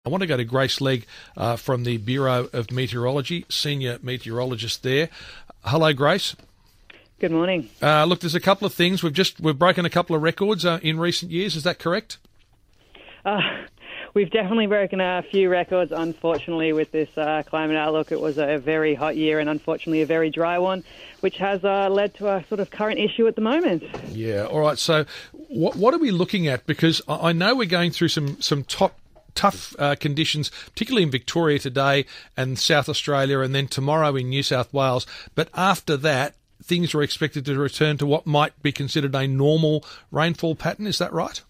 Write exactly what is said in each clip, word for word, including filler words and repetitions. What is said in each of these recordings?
I want to go to Grace Legg uh, from the Bureau of Meteorology, Senior Meteorologist there. Hello, Grace. Good morning. Uh, look, there's a couple of things. We've just we've broken a couple of records uh, in recent years. Is that correct? Uh, we've definitely broken a few records, unfortunately, with this uh, climate outlook. It was a very hot year and, unfortunately, a very dry one, which has uh, led to a sort of current issue at the moment. Yeah, all right. So what, what are we looking at? Because I know we're going through some, some top tough uh, conditions, particularly in Victoria today and South Australia, and then tomorrow in New South Wales. But after that, things are expected to return to what might be considered a normal rainfall pattern. Is that right?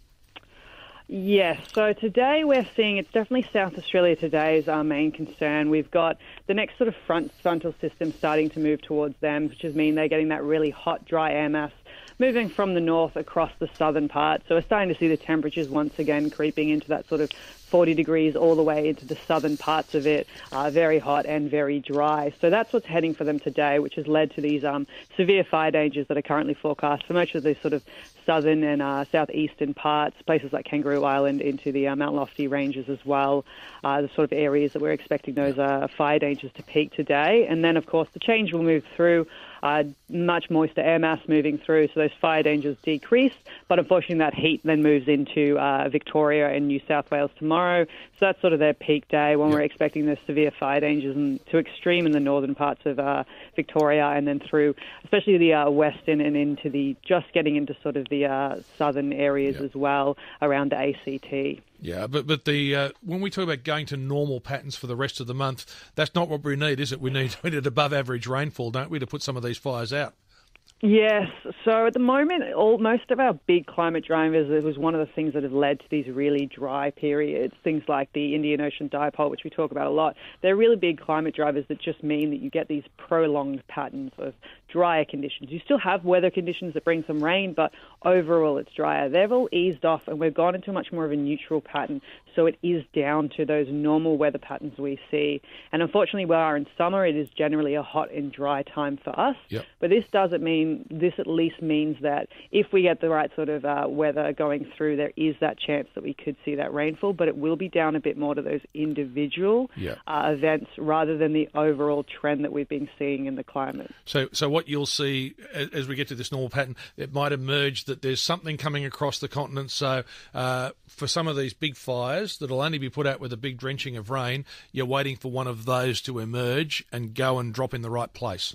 Yes. So today we're seeing it's definitely South Australia today is our main concern. We've got the next sort of front frontal system starting to move towards them, which is mean they're getting that really hot, dry air mass moving from the north across the southern part. So we're starting to see the temperatures once again creeping into that sort of forty degrees all the way into the southern parts of it, uh, very hot and very dry. So that's what's heading for them today, which has led to these um, severe fire dangers that are currently forecast for much of the sort of southern and uh, southeastern parts, places like Kangaroo Island into the uh, Mount Lofty ranges as well, uh, the sort of areas that we're expecting those uh, fire dangers to peak today. And then, of course, the change will move through, uh, much moister air mass moving through, so those fire dangers decrease. But unfortunately, that heat then moves into uh, Victoria and New South Wales tomorrow. So that's sort of their peak day when yep. we're expecting those severe fire dangers and to extreme in the northern parts of uh, Victoria and then through, especially the uh, western and into the, just getting into sort of the uh, southern areas yep. as well around the A C T. Yeah, but but the uh, when we talk about going to normal patterns for the rest of the month, that's not what we need, is it? We need, we need above average rainfall, don't we, to put some of these fires out? Yes. So at the moment, all, most of our big climate drivers, it was one of the things that have led to these really dry periods, things like the Indian Ocean Dipole, which we talk about a lot. They're really big climate drivers that just mean that you get these prolonged patterns of drier conditions. You still have weather conditions that bring some rain, but overall it's drier. They've all eased off and we've gone into much more of a neutral pattern, so it is down to those normal weather patterns we see. And unfortunately, we are in summer, it is generally a hot and dry time for us. Yep. But this doesn't mean, this at least means that if we get the right sort of uh, weather going through, there is that chance that we could see that rainfall, but it will be down a bit more to those individual yep. uh, events rather than the overall trend that we've been seeing in the climate. So, so what you'll see as we get to this normal pattern, it might emerge that there's something coming across the continent. So uh, for some of these big fires that'll only be put out with a big drenching of rain, you're waiting for one of those to emerge and go and drop in the right place.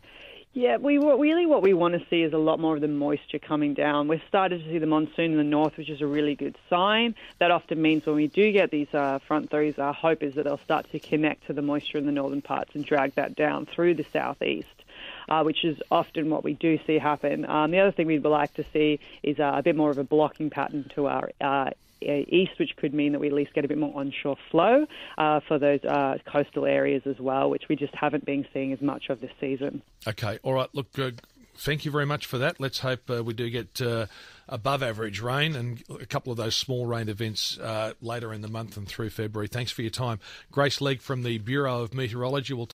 Yeah, we really what we want to see is a lot more of the moisture coming down. We've started to see the monsoon in the north, which is a really good sign. That often means when we do get these uh, front throws, our hope is that they'll start to connect to the moisture in the northern parts and drag that down through the southeast. Uh, which is often what we do see happen. Um, the other thing we'd like to see is uh, a bit more of a blocking pattern to our uh, east, which could mean that we at least get a bit more onshore flow uh, for those uh, coastal areas as well, which we just haven't been seeing as much of this season. Okay, all right. Look, uh, thank you very much for that. Let's hope uh, we do get uh, above average rain and a couple of those small rain events uh, later in the month and through February. Thanks for your time. Grace Legg from the Bureau of Meteorology will